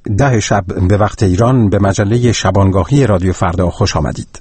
10 شب به وقت ایران به مجله شبانگاهی رادیو فردا خوش آمدید.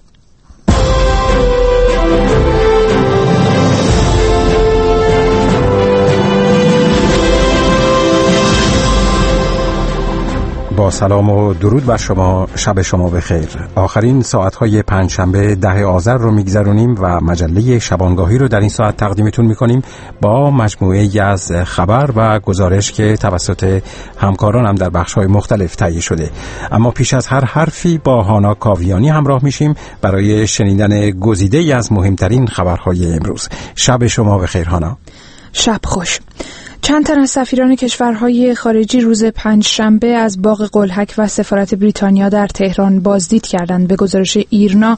با سلام و درود بر شما، شب شما بخیر. آخرین ساعت‌های پنجشنبه 10 آذر رو میگذرونیم و مجله شبانگاهی رو در این ساعت تقدیمتون میکنیم با مجموعه‌ای از خبر و گزارش که توسط همکارانم در بخش‌های مختلف تهیه شده. اما پیش از هر حرفی با هانا کاویانی همراه میشیم برای شنیدن گزیده‌ای از مهمترین خبرهای امروز. شب شما بخیر هانا. شب خوش. چند تن از سفیران کشورهای خارجی روز پنجشنبه از باغ قلهک و سفارت بریتانیا در تهران بازدید کردند. به گزارش ایرنا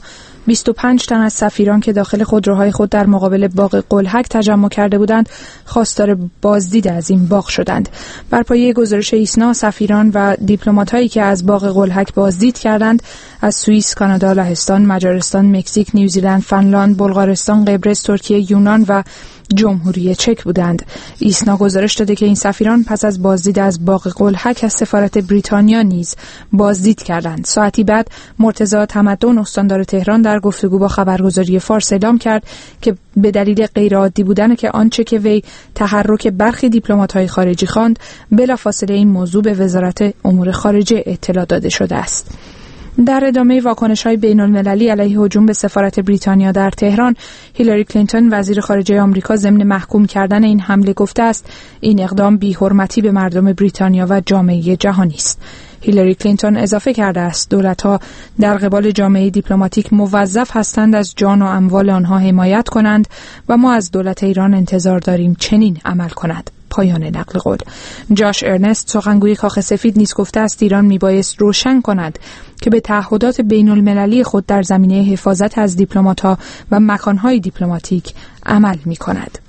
25 تن از سفیران که داخل خودروهای خود در مقابل باغ قلهک تجمع کرده بودند خواستار بازدید از این باغ شدند. بر پایه گزارش ایسنا سفیران و دیپلمات‌هایی که از باغ قلهک بازدید کردند از سوئیس، کانادا، لهستان، مجارستان، مکزیک، نیوزیلند، فنلاند، بلغارستان، قبرس، ترکیه، یونان و جمهوری چک بودند. ایسنا گزارش داده که این سفیران پس از بازدید از باغ قلهک از سفارت بریتانیا نیز بازدید کردند. ساعتی بعد مرتضی تمدن استاندار تهران در گفتگو با خبرگزاری فارس اعلام کرد که به دلیل غیرعادی بودن که آنچه که وی تحرک برخی دیپلمات‌های خارجی خواند بلافاصله این موضوع به وزارت امور خارجه اطلاع داده شده است. در ادامه واکنش‌های بین‌المللی علیه هجوم به سفارت بریتانیا در تهران، هیلاری کلینتون وزیر خارجه آمریکا ضمن محکوم کردن این حمله گفته است این اقدام بی‌حرمتی به مردم بریتانیا و جامعه جهانی است. هیلاری کلینتون اضافه کرده است دولت‌ها در قبال جامعه دیپلماتیک موظف هستند از جان و اموال آنها حمایت کنند و ما از دولت ایران انتظار داریم چنین عمل کند. پایان نقل قول. جاش ارنست سخنگوی کاخ سفید نیز گفته است ایران میبایست روشن کند که به تعهدات بین‌المللی خود در زمینه حفاظت از دیپلمات‌ها و مکان‌های دیپلماتیک عمل می‌کند.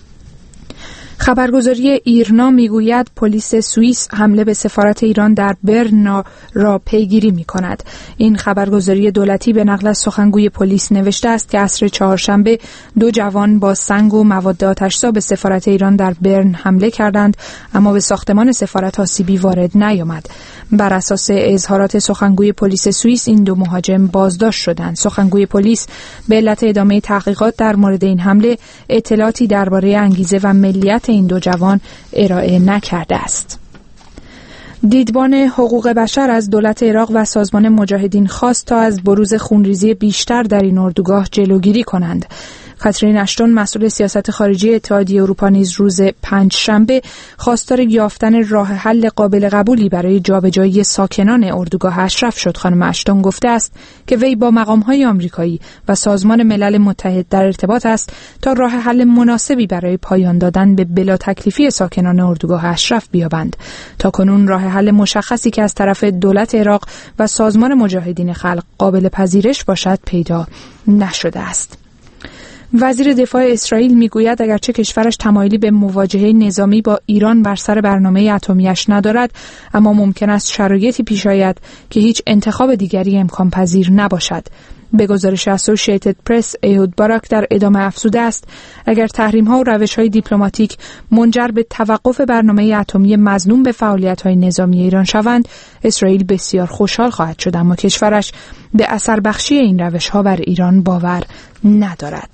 خبرگزاری ایرنا میگوید پلیس سوئیس حمله به سفارت ایران در برن را پیگیری می‌کند. این خبرگزاری دولتی به نقل از سخنگوی پلیس نوشته است که عصر چهارشنبه 2 جوان با سنگ و مواد آتش‌زا به سفارت ایران در برن حمله کردند اما به ساختمان سفارت آسیبی وارد نیامد. بر اساس اظهارات سخنگوی پلیس سوئیس این 2 مهاجم بازداشت شدند. سخنگوی پلیس به علت ادامه تحقیقات در مورد این حمله اطلاعاتی درباره انگیزه و ملیت این 2 جوان ارائه نکرده است. دیدبان حقوق بشر از دولت عراق و سازمان مجاهدین خواست تا از بروز خونریزی بیشتر در این اردوگاه جلوگیری کنند. کاترین اشتون مسئول سیاست خارجی اتحادیه اروپا نیز روز پنجشنبه خواستار یافتن راه حل قابل قبولی برای جابجایی ساکنان اردوگاه اشرف شد. خانم اشتون گفته است که وی با مقام‌های آمریکایی و سازمان ملل متحد در ارتباط است تا راه حل مناسبی برای پایان دادن به بلا تکلیفی ساکنان اردوگاه اشرف بیابند. تاکنون راه حل مشخصی که از طرف دولت عراق و سازمان مجاهدین خلق قابل پذیرش باشد پیدا نشده است. وزیر دفاع اسرائیل میگوید اگرچه کشورش تمایلی به مواجهه نظامی با ایران بر سر برنامه اتمیش ندارد اما ممکن است شرایطی پیش آید که هیچ انتخاب دیگری امکان پذیر نباشد. به گزارش اسوسییتد پرس ایهود باراک در ادامه افزوده است اگر تحریم‌ها و روش‌های دیپلماتیک منجر به توقف برنامه اتمی مظنون به فعالیت‌های نظامی ایران شوند اسرائیل بسیار خوشحال خواهد شد اما کشورش به اثر بخشی این روش‌ها بر ایران باور ندارد.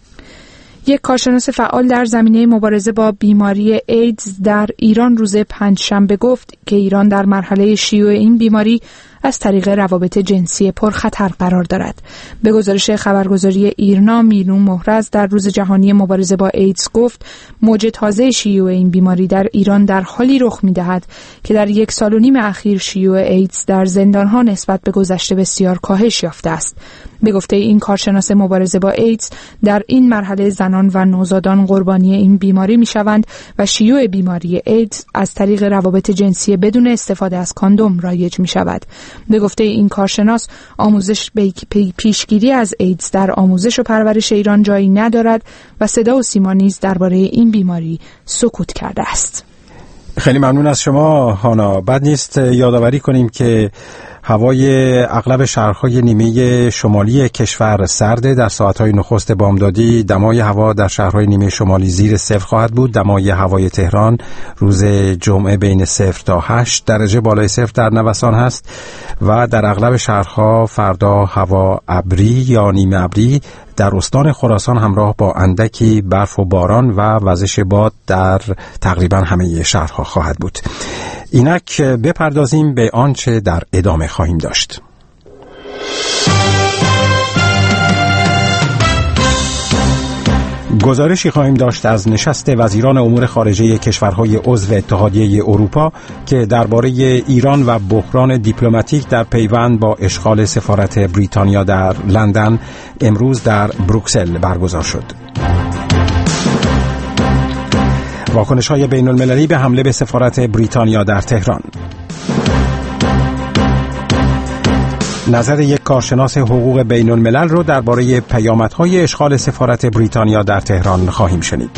یک کارشناس فعال در زمینه مبارزه با بیماری ایدز در ایران روز پنجشنبه گفت که ایران در مرحله شیوع این بیماری از طریق روابط جنسی پرخطر قرار دارد. به گزارش خبرگزاری ایرنا مینو مهرز در روز جهانی مبارزه با ایدز گفت موج تازه شیوع این بیماری در ایران در حالی رخ می‌دهد که در 1.5 سال اخیر شیوع ایدز در زندان‌ها نسبت به گذشته بسیار کاهش یافته است. به گفته این کارشناس مبارزه با ایدز در این مرحله زنان و نوزادان قربانی این بیماری می‌شوند و شیوع بیماری ایدز از طریق روابط جنسی بدون استفاده از کاندوم رایج می‌شود. به گفته این کارشناس آموزش به پیشگیری از ایدز در آموزش و پرورش ایران جایی ندارد و صدا و سیما نیز درباره این بیماری سکوت کرده است. خیلی ممنون از شما هانا. بد نیست یادآوری کنیم که هوای اغلب شهرهای نیمه شمالی کشور سرده. در ساعتهای نخست بامدادی دمای هوا در شهرهای نیمه شمالی زیر صفر خواهد بود. دمای هوای تهران روز جمعه بین 0 تا 8 درجه بالای صفر در نوسان هست و در اغلب شهرها فردا هوا ابری یا نیمه ابری در استان خراسان همراه با اندکی برف و باران و وزش باد در تقریبا همه شهرها خواهد بود. اینک بپردازیم به آنچه در ادامه خواهیم داشت. گزارشی خواهیم داشت از نشست وزیران امور خارجه کشورهای عضو اتحادیه اروپا که درباره ایران و بحران دیپلماتیک در پیوند با اشغال سفارت بریتانیا در لندن امروز در بروکسل برگزار شد. واکنش‌های بین‌المللی به حمله به سفارت بریتانیا در تهران. نظر یک کارشناس حقوق بین الملل رو درباره پیامدهای اشغال سفارت بریتانیا در تهران خواهیم شنید.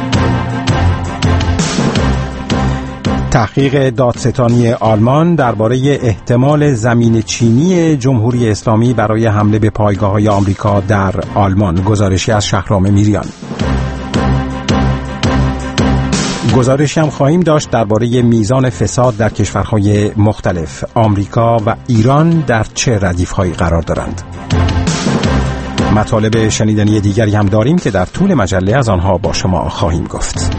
تحقیق دادستانی آلمان درباره احتمال زمین چینی جمهوری اسلامی برای حمله به پایگاه‌های آمریکا در آلمان. گزارشی از شهرام میریان. گزارشی هم خواهیم داشت درباره میزان فساد در کشورهای مختلف. آمریکا و ایران در چه ردیف‌هایی قرار دارند؟ مطالب شنیدنی دیگری هم داریم که در طول مجله از آنها با شما خواهیم گفت.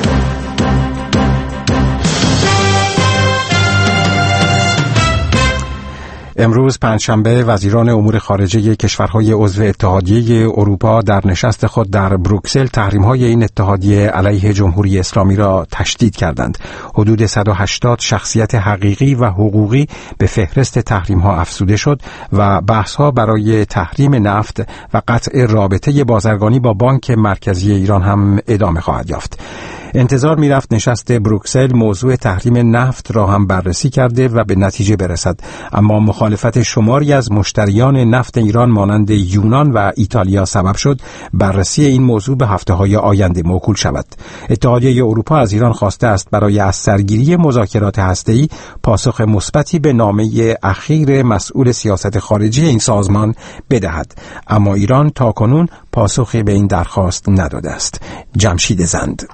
امروز پنجشنبه وزیران امور خارجه کشورهای عضو اتحادیه اروپا در نشست خود در بروکسل تحریم‌های این اتحادیه علیه جمهوری اسلامی را تشدید کردند. حدود 180 شخصیت حقیقی و حقوقی به فهرست تحریم‌ها افزوده شد و بحث‌ها برای تحریم نفت و قطع رابطه بازرگانی با بانک مرکزی ایران هم ادامه خواهد یافت. انتظار می‌رفت نشست بروکسل موضوع تحریم نفت را هم بررسی کرده و به نتیجه برسد، اما مخالفت شماری از مشتریان نفت ایران مانند یونان و ایتالیا سبب شد بررسی این موضوع به هفته‌های آینده موکول شود. اتحادیه اروپا از ایران خواسته است برای از سرگیری مذاکرات هسته‌ای پاسخ مثبتی به نامه اخیر مسئول سیاست خارجی این سازمان بدهد، اما ایران تاکنون پاسخی به این درخواست نداده است. جمشید زند.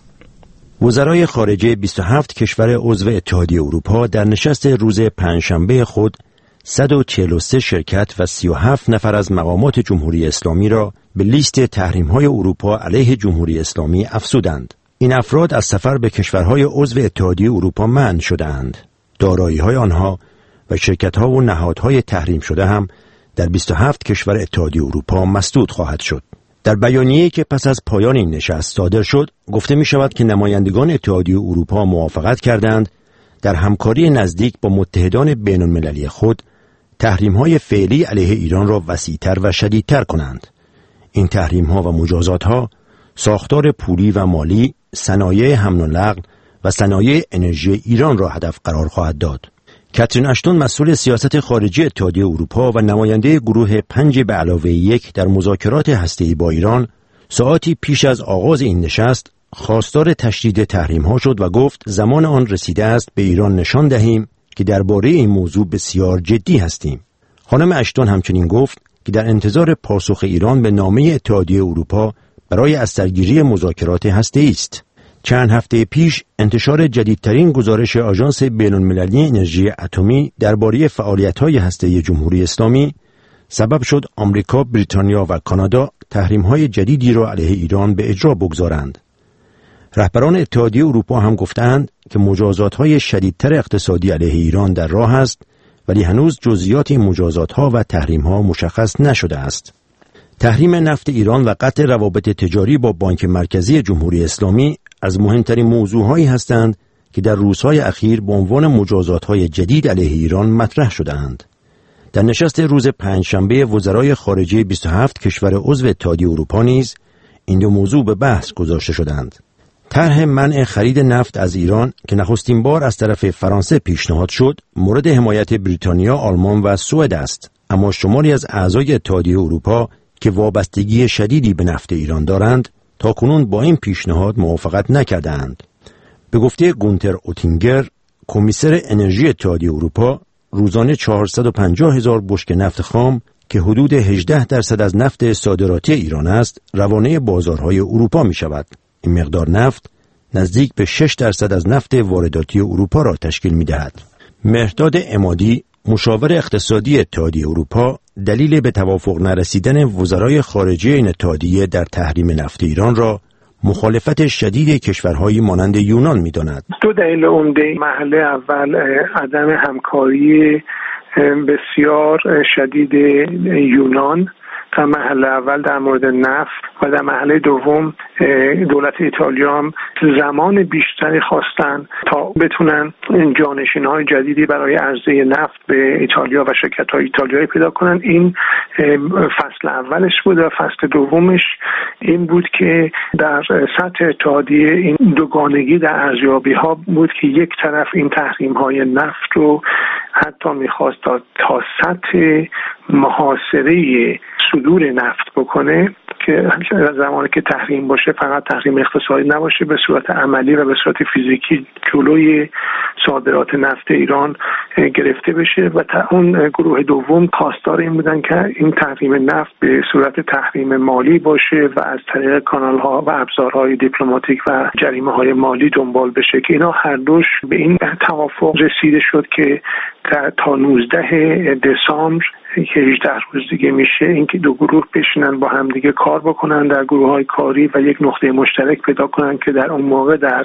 وزرای خارجه 27 کشور عضو اتحادیه اروپا در نشست روز پنجشنبه خود 143 شرکت و 37 نفر از مقامات جمهوری اسلامی را به لیست تحریم‌های اروپا علیه جمهوری اسلامی افزودند. این افراد از سفر به کشورهای عضو اتحادیه اروپا منع شده‌اند. دارایی‌های آنها و شرکت‌ها و نهادهای تحریم شده هم در 27 کشور اتحادیه اروپا مسدود خواهد شد. در بیانیه‌ای که پس از پایان این نشست صادر شد، گفته می شود که نمایندگان اتحادیه اروپا موافقت کردند در همکاری نزدیک با متحدان بین المللی خود تحریم‌های فعلی علیه ایران را وسیع‌تر و شدیدتر کنند. این تحریم‌ها و مجازات‌ها ساختار پولی و مالی، صنایع حمل و نقل و صنایع انرژی ایران را هدف قرار خواهد داد. کاترین اشتون مسئول سیاست خارجی اتحادیه اروپا و نماینده گروه 5+1 در مذاکرات هسته‌ای با ایران ساعتی پیش از آغاز این نشست خواستار تشدید تحریم‌ها شد و گفت زمان آن رسیده است به ایران نشان دهیم که درباره این موضوع بسیار جدی هستیم. خانم اشتون همچنین گفت که در انتظار پاسخ ایران به نامه اتحادیه اروپا برای از سرگیری مذاکرات هسته‌ای است. چند هفته پیش انتشار جدیدترین گزارش آژانس بین‌المللی انرژی اتمی درباره فعالیت‌های هسته‌ای جمهوری اسلامی سبب شد آمریکا، بریتانیا و کانادا تحریم‌های جدیدی را علیه ایران به اجرا بگذارند. رهبران اتحادیه اروپا هم گفتند که مجازات‌های شدیدتر اقتصادی علیه ایران در راه است، ولی هنوز جزئیات این مجازات‌ها و تحریم‌ها مشخص نشده است. تحریم نفت ایران و قطع روابط تجاری با بانک مرکزی جمهوری اسلامی از مهمترین موضوعهایی هستند که در روزهای اخیر به عنوان مجازات‌های جدید علیه ایران مطرح شده‌اند. در نشست روز پنجشنبه وزرای خارجه 27 کشور عضو اتحادیه اروپا نیز این دو موضوع به بحث گذاشته شدند. طرح منع خرید نفت از ایران که نخستین بار از طرف فرانسه پیشنهاد شد، مورد حمایت بریتانیا، آلمان و سوئد است، اما شماری از اعضای اتحادیه اروپا که وابستگی شدیدی به نفت ایران دارند تاکنون با این پیشنهاد موافقت نکردند. به گفته گونتر اوتینگر، کمیسر انرژی اتحادیه اروپا، روزانه 450,000 بشکه نفت خام که حدود 18% از نفت صادراتی ایران است، روانه بازارهای اروپا می شود. این مقدار نفت نزدیک به 6% از نفت وارداتی اروپا را تشکیل می دهد. مهرداد عمادی، مشاور اقتصادی اتحادیه اروپا، دلیل به توافق نرسیدن وزرای خارجه این اتحادیه در تحریم نفت ایران را مخالفت شدید کشورهایی مانند یونان می‌داند. دو دلیل عمده. مرحله اول عدم همکاری بسیار شدید یونان در مرحله اول در مورد نفت و در مرحله دوم دولت ایتالیا هم زمان بیشتری خواستن تا بتونن جانشین‌های جدیدی برای عرضه نفت به ایتالیا و شرکت‌های ایتالیایی پیدا کنن. این فصل اولش بود و فصل دومش این بود که در سطح اتحادیه این دوگانگی در ارزیابی‌ها بود که یک طرف این تحریم‌های نفت رو حتی می‌خواست تا سطح محاصره صدور نفت بکنه که زمانی که تحریم باشه فقط تحریم اقتصادی نباشه، به صورت عملی و به صورت فیزیکی جلوی صادرات نفت ایران گرفته بشه و اون گروه دوم خواستار این بودن که این تحریم نفت به صورت تحریم مالی باشه و از طریق کانال‌ها و ابزارهای دیپلماتیک و جریمه‌های مالی دنبال بشه که اینا هر دوش به این توافق رسیده شد که تا 19 دسامبر که 18 روز دیگه میشه اینکه دو گروه بشینن با هم دیگه کار بکنن در گروه‌های کاری و یک نقطه مشترک پیدا کنن که در اون موقع در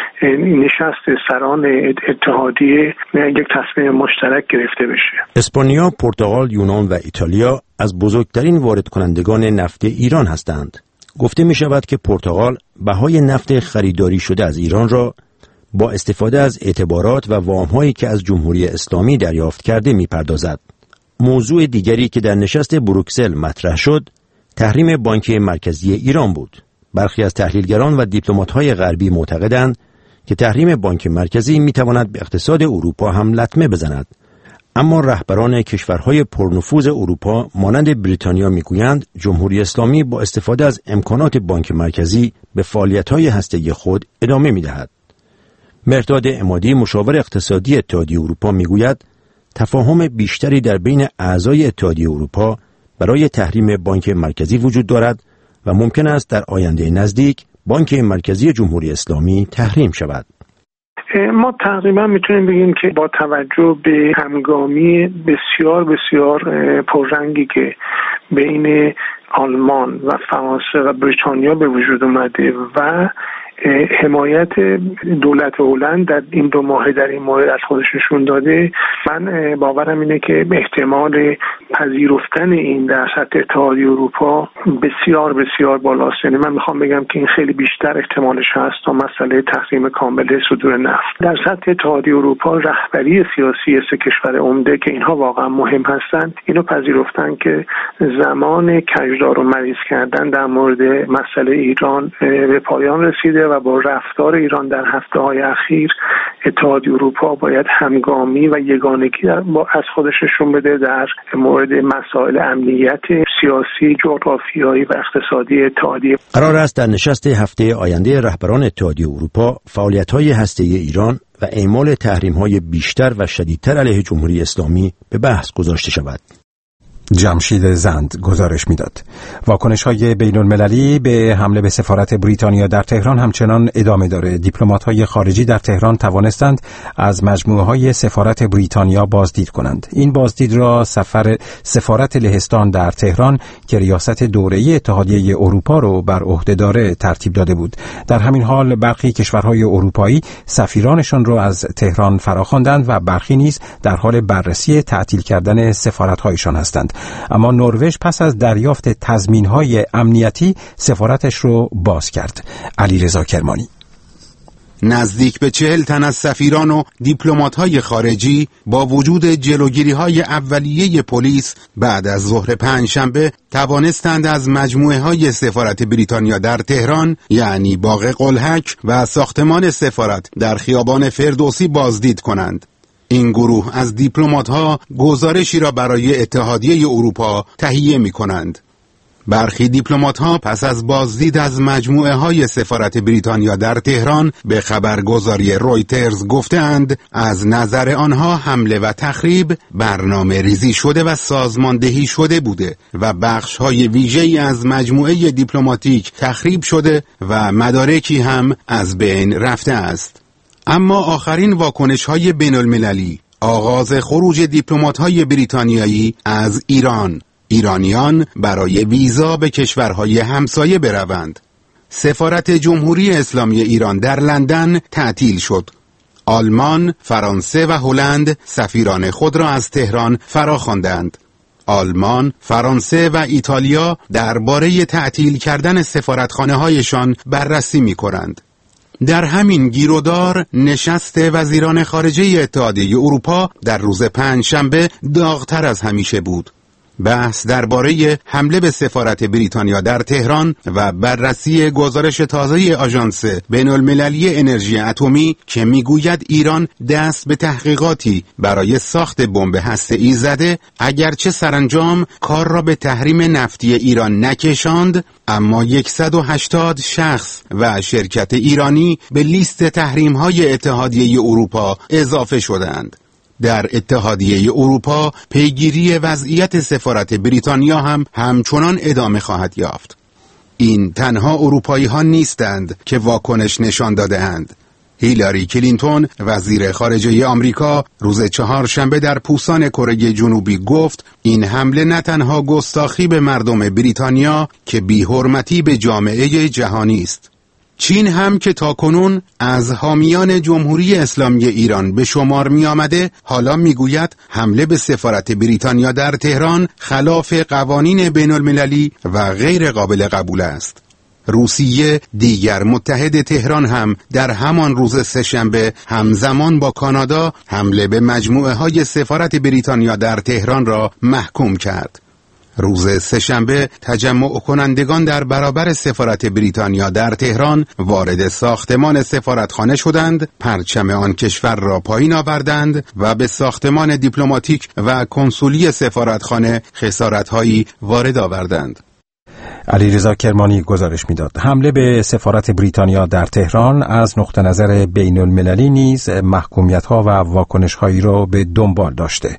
نشست سران اتحادیه یک تصمیم مشترک گرفته بشه. اسپانیا، پرتغال، یونان و ایتالیا از بزرگترین وارد کنندگان نفت ایران هستند. گفته می شود که پرتغال بهای نفت خریداری شده از ایران را با استفاده از اعتبارات و وام‌هایی که از جمهوری اسلامی دریافت کرده می‌پردازد. موضوع دیگری که در نشست بروکسل مطرح شد، تحریم بانک مرکزی ایران بود. برخی از تحلیلگران و دیپلمات‌های غربی معتقدند که تحریم بانک مرکزی می‌تواند به اقتصاد اروپا هم لطمه بزند. اما رهبران کشورهای پرنفوذ اروپا مانند بریتانیا می‌گویند جمهوری اسلامی با استفاده از امکانات بانک مرکزی به فعالیت‌های هسته‌ای خود ادامه می‌دهد. مهرداد عمادی، مشاور اقتصادی اتحادیه اروپا، میگوید تفاهم بیشتری در بین اعضای اتحادیه اروپا برای تحریم بانک مرکزی وجود دارد و ممکن است در آینده نزدیک بانک مرکزی جمهوری اسلامی تحریم شود. ما تقریبا میتونیم بگیم که با توجه به همگامی بسیار بسیار پررنگی که بین آلمان و فرانسه و بریتانیا به وجود اومده و حمایت دولت هلند در این 2 ماه در این مورد از خودش نشون داده، من باورم اینه که احتمال پذیرفتن این در سطح اتحادیه اروپا بسیار بسیار بالاست. یعنی من میخوام بگم که این خیلی بیشتر احتمالش هست تا مسئله تحریم کامل صدور نفت. در سطح اتحادیه اروپا رهبری سیاسی 3 کشور عمده که اینها واقعا مهم هستند اینو پذیرفتن که زمان کجدار و مریض کردن در مورد مسئله ایران به پایان رسیده و با رفتار ایران در هفته‌های اخیر اتحادیه اروپا باید همگامی و یگانگی از خودش نشون بده در مورد مسائل امنیت سیاسی، جغرافیایی و اقتصادی اتحادیه. قرار است در نشست هفته آینده رهبران اتحادیه اروپا فعالیت‌های هسته‌ای ایران و اعمال تحریم‌های بیشتر و شدیدتر علیه جمهوری اسلامی به بحث گذاشته شود. جمشید زند گزارش میداد. واکنش‌های بین‌المللی به حمله به سفارت بریتانیا در تهران همچنان ادامه داره. دیپلمات‌های خارجی در تهران توانستند از مجموعه‌های سفارت بریتانیا بازدید کنند. این بازدید را سفارت لهستان در تهران که ریاست دوره‌ای اتحادیه اروپا رو بر عهده داره ترتیب داده بود. در همین حال برخی کشورهای اروپایی سفیرانشان را از تهران فراخواندند و برخی نیز در حال بررسی تعطیل کردن سفارت‌هایشان هستند. اما نروژ پس از دریافت تضمین‌های امنیتی سفارتش رو باز کرد. علیرضا کرمانی. نزدیک به 40 تن از سفیران و دیپلمات‌های خارجی با وجود جلوگیری‌های اولیه پلیس بعد از ظهر پنجشنبه توانستند از مجموعه‌های سفارت بریتانیا در تهران یعنی باغ قلهک و ساختمان سفارت در خیابان فردوسی بازدید کنند. این گروه از دیپلمات‌ها گزارشی را برای اتحادیه اروپا تهیه می‌کنند. برخی دیپلمات‌ها پس از بازدید از مجموعه‌های سفارت بریتانیا در تهران به خبرگزاری رویترز گفتند از نظر آنها حمله و تخریب برنامه ریزی شده و سازماندهی شده بوده و بخش‌های ویژه‌ای از مجموعه دیپلماتیک تخریب شده و مدارکی هم از بین رفته است. اما آخرین واکنش‌های بین‌المللی، آغاز خروج دیپلمات‌های بریتانیایی از ایرانیان برای ویزا به کشورهای همسایه بروند. سفارت جمهوری اسلامی ایران در لندن تعطیل شد. آلمان، فرانسه و هلند سفیران خود را از تهران فراخواندند. آلمان، فرانسه و ایتالیا درباره تعطیل کردن سفارتخانه‌هایشان بررسی می‌کنند. در همین گیرودار نشست وزیران خارجه اتحادیه اروپا در روز پنجشنبه داغ‌تر از همیشه بود. بحث درباره حمله به سفارت بریتانیا در تهران و بررسی گزارش تازه آژانس بین‌المللی انرژی اتمی که میگوید ایران دست به تحقیقاتی برای ساخت بمب هسته‌ای زده، اگرچه سرانجام کار را به تحریم نفتی ایران نکشاند، اما 180 شخص و شرکت ایرانی به لیست تحریم‌های اتحادیه اروپا اضافه شدند. در اتحادیه اروپا پیگیری وضعیت سفارت بریتانیا هم همچنان ادامه خواهد یافت. این تنها اروپایی ها نیستند که واکنش نشان داده اند. هیلاری کلینتون وزیر خارجه آمریکا روز چهارشنبه در پوسان کره جنوبی گفت این حمله نه تنها گستاخی به مردم بریتانیا که بی‌حرمتی به جامعه جهانی است. چین هم که تاکنون از حامیان جمهوری اسلامی ایران به شمار می آمده، حالا می گوید حمله به سفارت بریتانیا در تهران خلاف قوانین بین المللی و غیر قابل قبول است. روسیه، دیگر متحد تهران، هم در همان روز سه‌شنبه همزمان با کانادا حمله به مجموعه های سفارت بریتانیا در تهران را محکوم کرد. روز سه‌شنبه تجمع کنندگان در برابر سفارت بریتانیا در تهران وارد ساختمان سفارتخانه شدند، پرچم آن کشور را پایین آوردند و به ساختمان دیپلماتیک و کنسولی سفارتخانه خسارت‌هایی وارد آوردند. علیرضا کرمانی گزارش می‌داد. حمله به سفارت بریتانیا در تهران از نقطه نظر بین المللی نیز محکومیت‌ها و واکنش‌هایی را به دنبال داشته.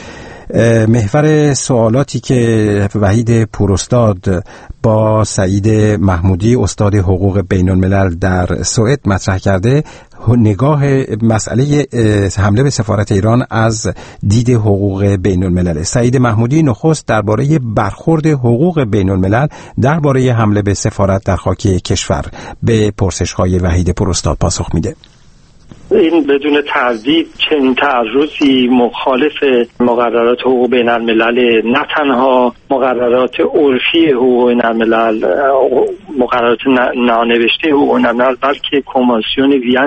محور سوالاتی که وحید پوراستاد با سعید محمودی استاد حقوق بین الملل در سوئد مطرح کرده، نگاه مسئله حمله به سفارت ایران از دید حقوق بین الملل. سعید محمودی نخست درباره برخورد حقوق بین الملل درباره حمله به سفارت در خاک کشور به پرسش‌های وحید پوراستاد پاسخ میده. این بدون تردید چنین تعرضی مخالف مقررات حقوق بین الملل، نه تنها مقررات عرفی حقوق بین الملل، مقررات نانوشته حقوق بین الملل، بلکه کنوانسیون وین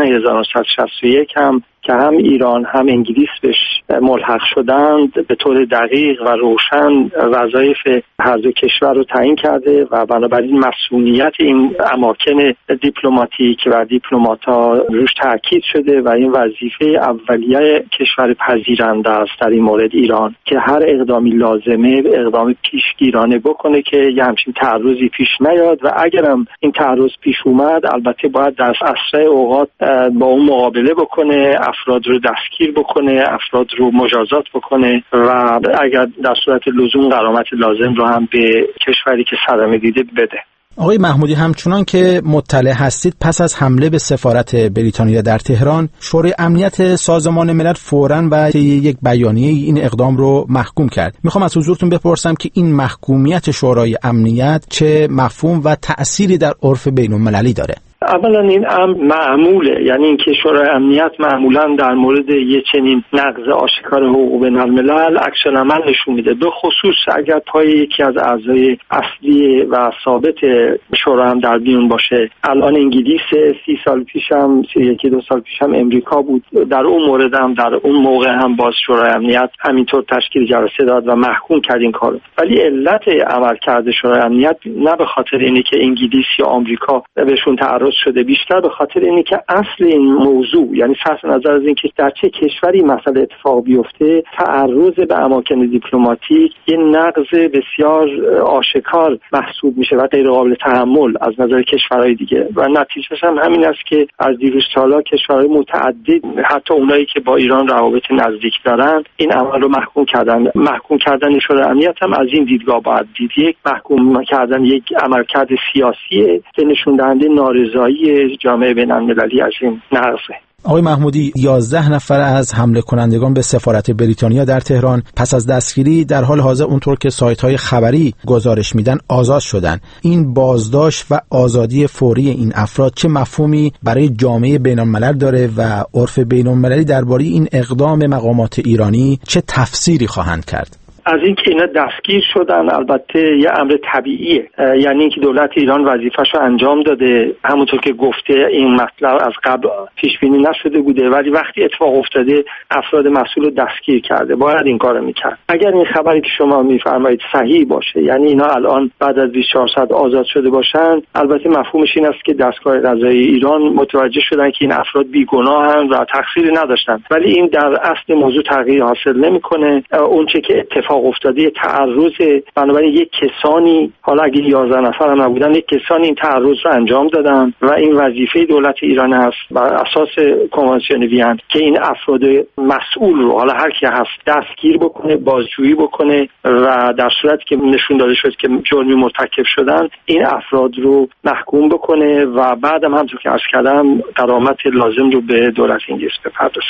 1961 هم که هم ایران هم انگلیس بهش ملحق شدند به طور دقیق و روشن وظایف هر دو کشور رو تعیین کرده و بنابراین مسئولیت این اماکن دیپلماتیک و دیپلمات‌ها روش تاکید شده و این وظیفه اولیه کشور پذیرنده است در این مورد ایران که هر اقدامی لازمه اقدام پیشگیرانه بکنه که یه همچین تعرضی پیش نیاد و اگرم این تعرض پیش اومد البته باید در اسرع اوقات با اون مقابله بکنه، افراد رو دستگیر بکنه، افراد رو مجازات بکنه و اگر در صورت لزوم غرامت لازم رو هم به کشوری که صدمه دیده بده. آقای محمودی، همچنان که مطلع هستید، پس از حمله به سفارت بریتانیا در تهران، شورای امنیت سازمان ملل فوراً و یک بیانیه این اقدام رو محکوم کرد. میخوام از حضورتون بپرسم که این محکومیت شورای امنیت چه مفهوم و تأثیری در عرف بین‌المللی داره؟ اولا این امر معموله، یعنی اینکه شورای امنیت معمولا در مورد یه چنین نقض آشکار حقوق بین الملل اکشن عمل نشون میده، به خصوص اگر پای یکی از اعضای اصلی و ثابت شورا هم در میون باشه. الان انگلیس 30 سال پیش هم 1-2 سال پیش هم امریکا بود، در اون مورد هم در اون موقع هم باز شورای امنیت همینطور تشکیل جلسه داد و محکوم کرد این کارو. ولی علت عملکرد شورای امنیت نه به خاطر اینه که انگلیس یا آمریکا بهشون تعرض شده، بیشتر به خاطر اینه که اصل این موضوع، یعنی صرف نظر از اینکه در چه کشوری مسئله اتفاق بیفته، تعرض به اماکن دیپلماتیک یه نقض بسیار آشکار محسوب میشه و غیر قابل تحمل از نظر کشورهای دیگه و نتیجهش هم همین است که از دیروز تا حالا کشورهای متعدد، حتی اونایی که با ایران روابط نزدیک دارن، این عمل رو محکوم کردن شورای امنیت هم از این دیدگاه باید دید. یک محکوم کردن یک عملکرد سیاسیه که نشون دهنده نارضایی جامعه بین‌المللی از این نقضه. آقای محمودی، 11 نفر از حمله کنندگان به سفارت بریتانیا در تهران پس از دستگیری در حال حاضر اونطور که سایت‌های خبری گزارش میدن آزاد شدن. این بازداشت و آزادی فوری این افراد چه مفهومی برای جامعه بین‌الملل داره و عرف بین‌المللی درباره این اقدام مقامات ایرانی چه تفسیری خواهند کرد؟ از اینکه اینا دستگیر شدن البته یه امر طبیعیه، یعنی اینکه دولت ایران وظیفه‌شو انجام داده، همونطور که گفته این مطلب از قبل پیش بینی نشده بوده، ولی وقتی اتفاق افتاده افراد مسئول رو دستگیر کرده، باید این کارو میکرد. اگر این خبری که شما میفرمایید صحیح باشه، یعنی اینا الان بعد از 24 ساعت آزاد شده باشن، البته مفهومش این است که دستگاه قضایی ایران متوجه شدن که این افراد بیگناهن و تقصیری نداشتن، ولی این در اصل موضوع تغییر حاصل نمیکنه. اون چه که اتفاق افتاده تعرض، بنابراین یک کسانی، حالا اگه 11 نفر هم نبودن، یک کسانی این تعرض رو انجام دادن و این وظیفه دولت ایران است بر اساس کنوانسیون وین که این افراد مسئول رو، حالا هر کی هست، دستگیر بکنه، بازجویی بکنه و در صورتی که نشون داده شد که جرمی مرتکب شدن این افراد رو محکوم بکنه و بعدم همونطور که عرض کردم غرامت لازم رو به دولت انگلیس بپردازه.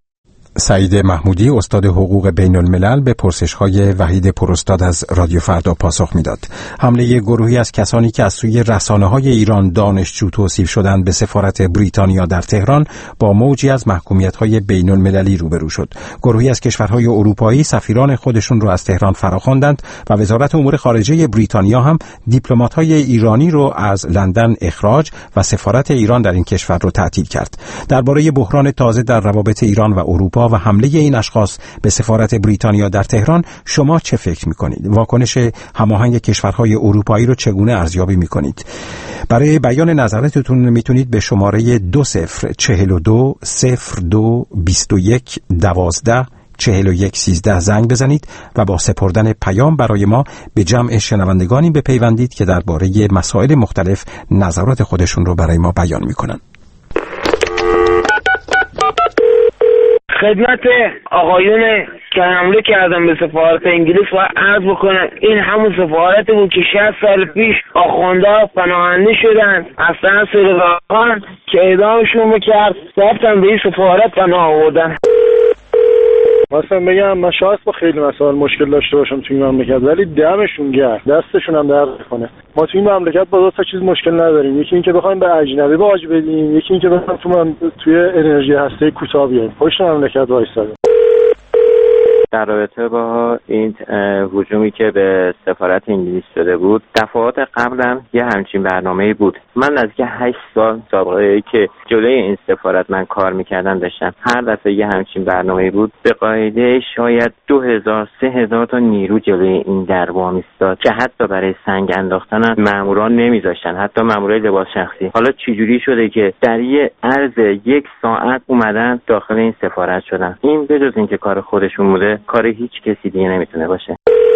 سعید محمودی، استاد حقوق بین الملل، به پرسش‌های وحید پراستاد از رادیو فردا پاسخ میداد. حمله گروهی از کسانی که از سوی رسانه‌های ایران دانشجو توصیف شدند به سفارت بریتانیا در تهران با موجی از محکومیت‌های بین المللی روبرو شد. گروهی از کشورهای اروپایی سفیران خودشون رو از تهران فراخواندند و وزارت امور خارجه بریتانیا هم دیپلمات‌های ایرانی رو از لندن اخراج و سفارت ایران در این کشور رو تعطیل کرد. درباره بحران تازه در روابط ایران و اروپا و حمله این اشخاص به سفارت بریتانیا در تهران شما چه فکر می‌کنید؟ واکنش هماهنگ کشورهای اروپایی رو چگونه ارزیابی می‌کنید؟ برای بیان نظراتتون میتونید به شماره 2042 02 21 12 4113 زنگ بزنید و با سپردن پیام برای ما به جمع شنوندگانی بپیوندید که درباره مسائل مختلف نظرات خودشون رو برای ما بیان می‌کنند. خدمت آقایون که حمله کردن به سفارت انگلیس و عرض بکنم این همون سفارتی بود که 60 سال پیش آخوندها پناهنده شدن از ترس رضاخان که اعدامشون میکرد، رفتن به این سفارت پناه آوردن. مثلا بگم من شاید با خیلی مسائل مشکل داشته باشم توی این مملکت، ولی دمشون گرم، دستشون هم درد کنه. ما توی این مملکت با دو تا چیز مشکل نداریم، یکی این که بخوایم به اجنبی باج بدیم، یکی این که بخوایم توی انرژی هسته کوتاه بیایم. پشت مملکت وایسادیم. در رابطه با این هجومی که به سفارت انگلیس شده بود، دفعات قبلا یه همچین برنامه‌ای بود. من نزدیک 8 سال سابقه که جلوی این سفارت من کار می‌کردم داشتم. هر دفعه یه همچین برنامه‌ای بود. به قاعده شاید 2000 3000 تا نیرو جلوی این در وا می‌ایستاد که حتی برای سنگ انداختن ماموران نمی‌ذاشتن، حتی مامورای لباس شخصی. حالا چجوری شده که در یه عرض 1 ساعت اومدن داخل این سفارت شدن؟ این بجز اینکه کار خودشون بوده، کار هیچ کسی دیگه نمیتونه باشه.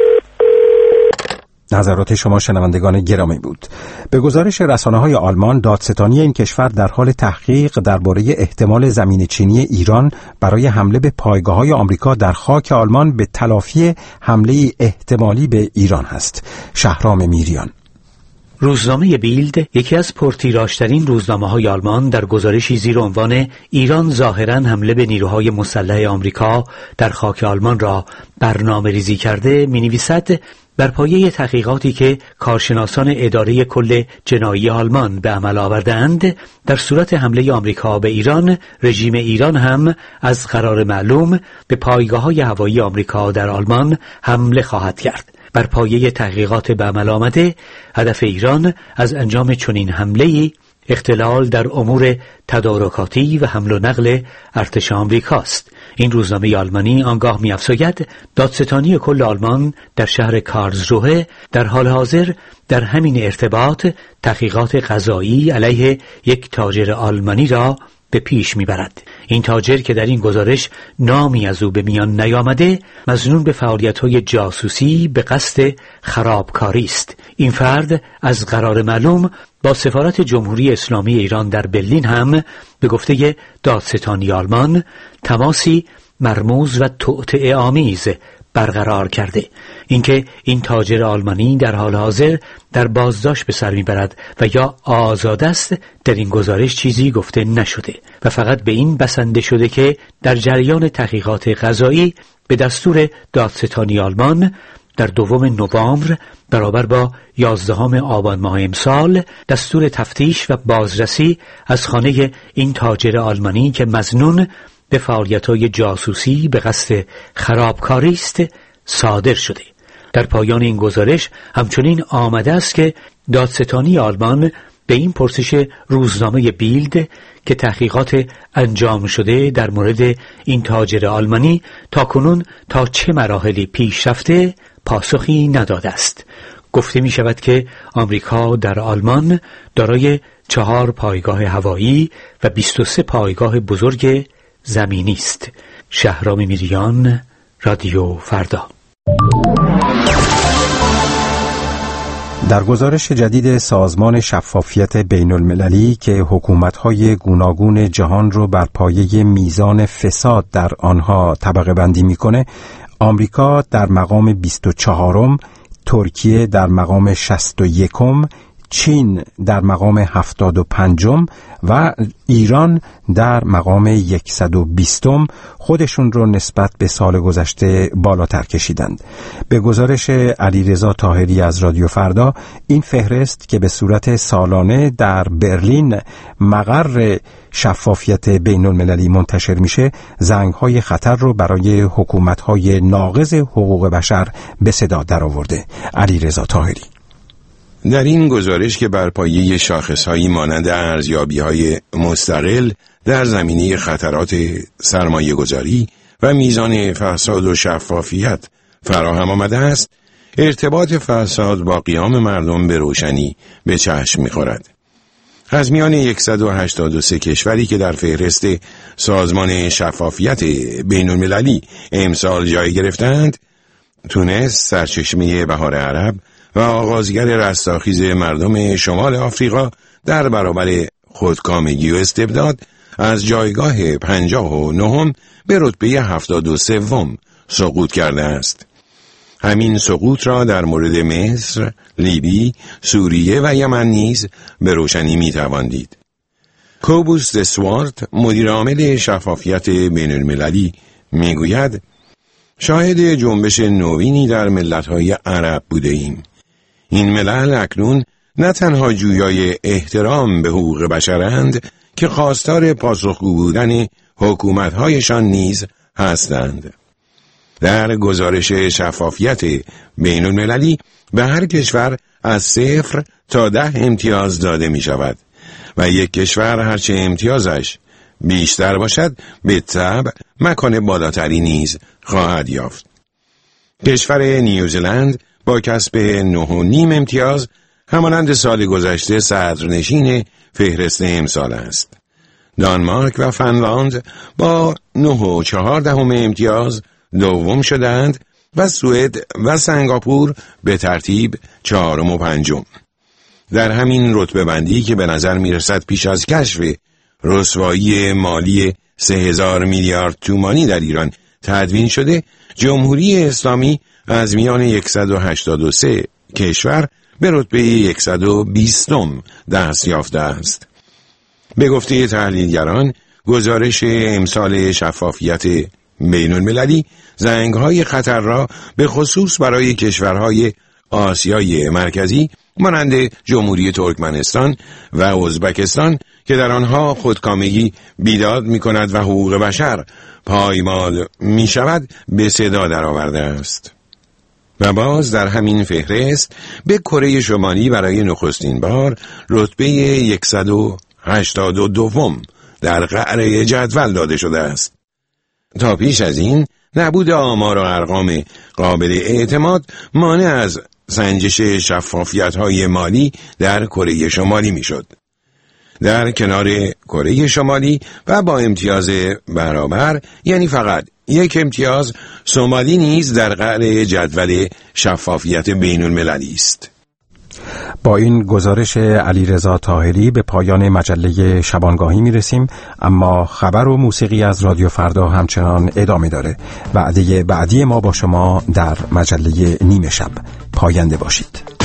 نظرات شما شنوندگان گرامی بود. به گزارش رسانه‌های آلمان، دادستانی این کشور در حال تحقیق درباره احتمال زمینه‌چینی ایران برای حمله به پایگاه‌های آمریکا در خاک آلمان به تلافی حمله احتمالی به ایران هست. شهرام میریان. روزنامه بیلد، یکی از پرتیراژترین روزنامه‌های آلمان، در گزارشی زیر عنوان ایران ظاهراً حمله به نیروهای مسلح آمریکا در خاک آلمان را برنامه‌ریزی کرده می‌نویسد: بر پایه تحقیقاتی که کارشناسان اداره کل جنایی آلمان به عمل آوردند، در صورت حمله آمریکا به ایران، رژیم ایران هم از قرار معلوم به پایگاه‌های هوایی آمریکا در آلمان حمله خواهد کرد. بر پایه تحقیقات به عمل آمده، هدف ایران از انجام چنین حمله‌ای اختلال در امور تدارکاتی و حمل و نقل ارتش آمریکاست. این روزنامه آلمانی آنگاه می‌افزاید دادستانی کل آلمان در شهر کارلسروه در حال حاضر در همین ارتباط تحقیقات قضایی علیه یک تاجر آلمانی را به پیش میبرد. این تاجر که در این گزارش نامی از او به میان نیامده، مظنون به فعالیت‌های جاسوسی به قصد خرابکاری است. این فرد از قرار معلوم با سفارت جمهوری اسلامی ایران در برلین هم به گفته دادستانی آلمان تماسی مرموز و توطئه آمیز برقرار کرده. اینکه این تاجر آلمانی در حال حاضر در بازداشت به سر میبرد و یا آزاد است در این گزارش چیزی گفته نشده و فقط به این بسنده شده که در جریان تحقیقات قضایی به دستور دادستانی آلمان در 2 نوامبر برابر با 11 آبان ماه امسال دستور تفتیش و بازرسی از خانه این تاجر آلمانی که مظنون به فعالیت‌های جاسوسی به قصد خرابکاری است صادر شده. در پایان این گزارش همچنین آمده است که دادستانی آلمان به این پرسش روزنامه بیلد که تحقیقات انجام شده در مورد این تاجر آلمانی تاکنون تا چه مراحلی پیش رفته پاسخی نداده است. گفته می شود که آمریکا در آلمان دارای 4 پایگاه هوایی و 23 پایگاه بزرگ زمینی است. شهرام میریان، رادیو فردا. در گزارش جدید سازمان شفافیت بین المللی که حکومت‌های گوناگون جهان رو بر پایه میزان فساد در آنها طبقه بندی می‌کنه، آمریکا در مقام 24م، ترکیه در مقام 61م، چین در مقام 75م و ایران در مقام 120م خودشون رو نسبت به سال گذشته بالاتر کشیدند. به گزارش علیرضا طاهری از رادیو فردا، این فهرست که به صورت سالانه در برلین مقر شفافیت بین المللی منتشر میشه، زنگ‌های خطر رو برای حکومت‌های ناقض حقوق بشر به صدا درآورده. علیرضا طاهری: در این گزارش که بر پایه شاخص‌هایی مانند ارزیابی‌های مستقل در زمینه خطرات سرمایه‌گذاری و میزان فساد و شفافیت فراهم آمده است، ارتباط فساد با قیام مردم به روشنی به چشم می‌خورد. از میان 183 کشوری که در فهرست سازمان شفافیت بین المللی امسال جای گرفتند، تونس، سرچشمه بهار عرب و آغازگر رستاخیز مردم شمال آفریقا در برابر خودکامگی و استبداد از جایگاه 59 به رتبه 73 سقوط کرده است. همین سقوط را در مورد مصر، لیبی، سوریه و یمن نیز به روشنی می‌توان دید. کوبوس دسوارت، مدیر عامل شفافیت بین المللی، میگوید شاهد جنبش نوینی در ملت‌های عرب بوده ایم. این ملل اکنون نه تنها جویای احترام به حقوق بشرند که خواستار پاسخگو بودن حکومت‌هایشان نیز هستند. در گزارش شفافیت بین المللی به هر کشور از 0 تا 10 امتیاز داده می شود و یک کشور هرچه امتیازش بیشتر باشد به طبع مکان بالاتری نیز خواهد یافت. کشور نیوزلند با کسب 9.5 امتیاز همانند سال گذشته صدرنشین فهرست امسال است. دانمارک و فنلاند با 9.4 امتیاز دوم شدند و سوئد و سنگاپور به ترتیب 4 و 5. در همین رتبه بندی که به نظر می رسد پیش از کشف رسوایی مالی 3000 میلیارد تومانی در ایران تدوین شده، جمهوری اسلامی از میان 183 کشور به رتبه 120م دست یافته است. به گفته تحلیلگران، گزارش امسال شفافیت بین المللی زنگ‌های خطر را به خصوص برای کشورهای آسیای مرکزی مانند جمهوری ترکمنستان و ازبکستان که در آنها خودکامگی بیداد می‌کند و حقوق بشر پایمال می‌شود به صدا درآورده است. باز در همین فهرست به کره شمالی برای نخستین بار رتبه 182 در قعر جدول داده شده است. تا پیش از این نبود آمار و ارقام قابل اعتماد مانع از سنجش شفافیت‌های مالی در کره شمالی میشد. در کنار کره شمالی و با امتیاز برابر، یعنی فقط یک امتیاز، سومالی نیز در قعر جدول شفافیت بین المللی است. با این گزارش علیرضا طاهری به پایان مجله شبانگاهی می رسیم، اما خبر و موسیقی از رادیو فردا همچنان ادامه داره. وعده بعدی ما با شما در مجله نیمه شب. پاینده باشید.